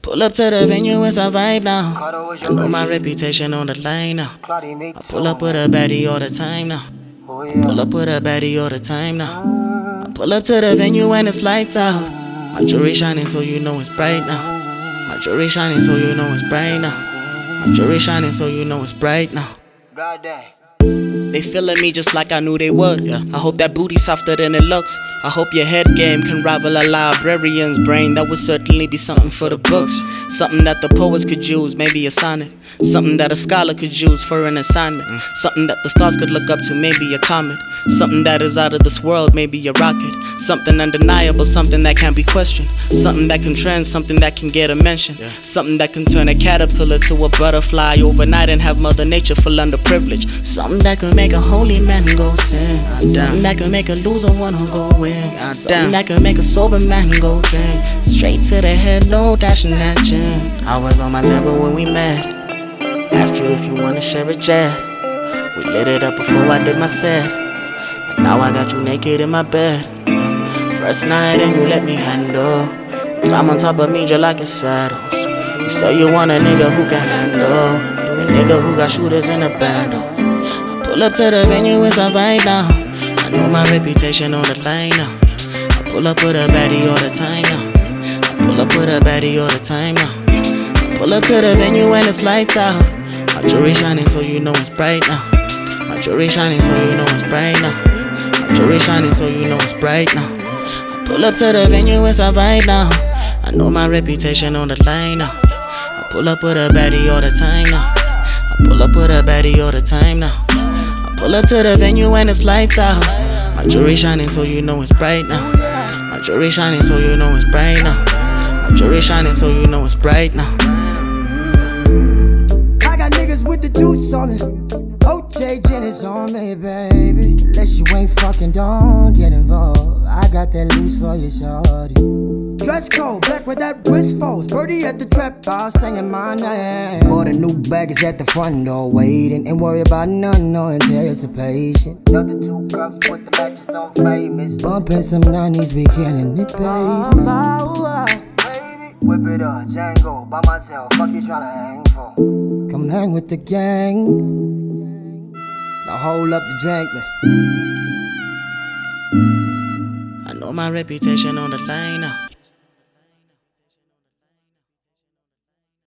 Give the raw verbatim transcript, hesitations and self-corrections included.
Pull up to the venue, it's a vibe now. I know my reputation on the line now. I pull up with a baddie all the time now. I pull up with a baddie all the time now. I pull up to the venue and it's lights out. My jewelry shining so you know it's bright now. My jewelry shining so you know it's bright now. My jewelry shining so you know it's bright now. Goddamn. They feeling me just like I knew they would. Yeah. I hope that booty softer than it looks. I hope your head game can rival a librarian's brain. That would certainly be something for the books. Something that the poets could use, maybe a sonnet. Something that a scholar could use for an assignment. Something that the stars could look up to, maybe a comet. Something that is out of this world, maybe a rocket. Something undeniable, something that can't be questioned. Something that can trend, something that can get a mention. Something that can turn a caterpillar to a butterfly overnight and have Mother Nature full underprivileged. Something that can make a holy man go sin. Something that can make a loser wanna go win. Something that can make a sober man go drink. Straight to the head, no dashing that gin. I was on my level when we met. Asked you if you wanna share a jet. We lit it up before I did my set. And now I got you naked in my bed. First night and you let me handle. Climb on top of me just like a saddle. You say you want a nigga who can handle. A nigga who got shooters in a bando. Pull up to the venue, it's a vibe now. I know my reputation on the line now. I pull up with a baddie all the time now. I pull up with a baddie all the time now. I pull up to the venue and it's lights out. My jewelry shining so you know it's bright now. My jewelry shining so you know it's bright now. My jewelry shining so you know it's bright now. I pull up to the venue, it's a vibe now. I know my reputation on the line now. I pull up with a baddie all the time now. I pull up with a baddie all the time now. Pull up to the venue and it's lights out. My jewelry shining so you know it's bright now. My jewelry shining so you know it's bright now. My jewelry shining so you know it's bright now. I got niggas with the juice on it. O J Jenny's on me, baby. Unless you ain't fucking, don't get involved. I got that loose for you, shorty. Dress code, black with that wrist folds. Birdie at the trap house singing my name. Bought a new bag, is at the front door waiting. Ain't worry about none, no anticipation. Got the two cups, put the mattress on famous. Bumping some nineties, we killing it, baby. Whip it up, Django, by myself. Fuck you tryna hang for? Come hang with the gang. Now hold up the drink, man. I know my reputation on the line now.